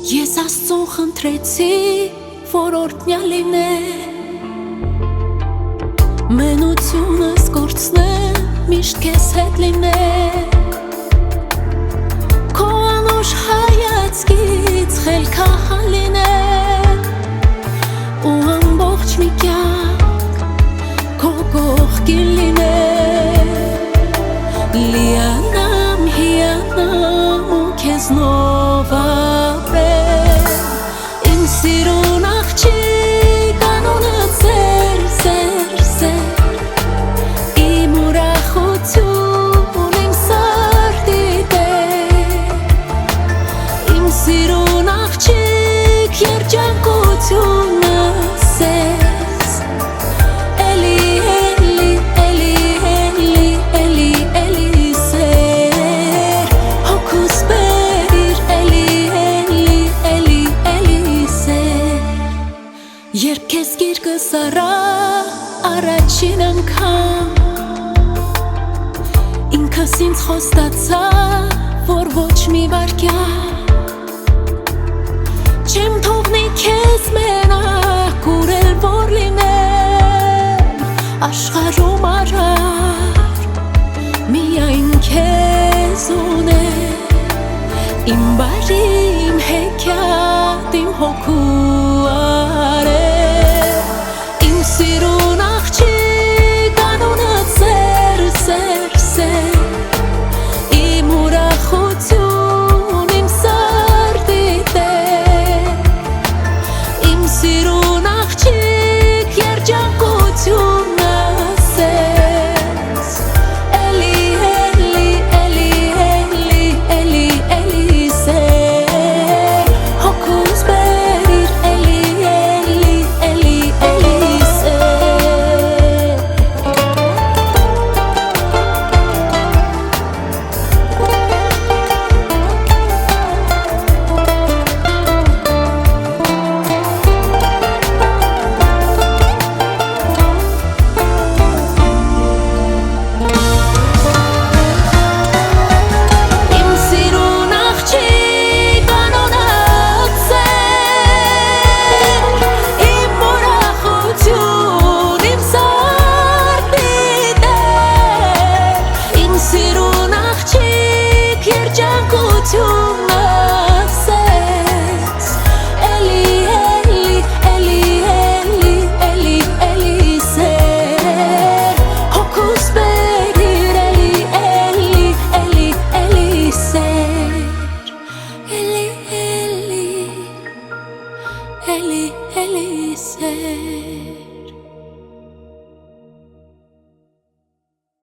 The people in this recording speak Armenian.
Ես Աստծուն խնդրեցի, որ օրհնյալ լինե, մենությունս կորցնեմ, միշտ քեզ հետ լինե, քո անուշ հայացքից խելքահան լինե, ու ամբողջ մի կյանք քո կողքին լինե, լիանամ, հիանամ ու քեզնով ապրեմ, իմ սիրուն աղջիկ, անունը ձեր, իմ ուրախություն, իմ սրտի տեր, իմ սիրուն աղջիկ, երջանկությունս ես, էլի, էլի, էլի, էլի, էլի, էլի սեր, հոգուս բերիր, էլի, էլի, էլի, էլի սեր, երբ քեզ գիրկս առա առաջին անգամ, ինքս ինձ խոստացա, որ ոչ մի վայրկյան չեմ թողնի քեզ մենակ, ուր էլ որ լինեմ աշխարհում արար, միայն քեզ ունեմ, իմ բարի, իմ հեքիաթ, իմ հոգու արև, իմ սիրուն աղջիկ, անունը ձեր, իմ ուրախություն, իմ սրտի տեր, իմ սիրուն աղջիկ, երջանկությունս ես, էլի, էլի, էլի, էլի, էլի, էլի սեր, հոգուս բերիր, էլի, էլի, էլի, էլի սեր, իմ սիրուն աղջիկ, անունը ձեր, իմ ուրախություն, իմ սրտի տեր, իմ սիրուն աղջիկ, երջանկությունս ես, էլի, էլի, էլի, էլի, էլի, էլի սեր, հոգուս բերիր, էլի, էլի, էլի, էլի սեր, էլի, էլի, էլի, էլի սեր.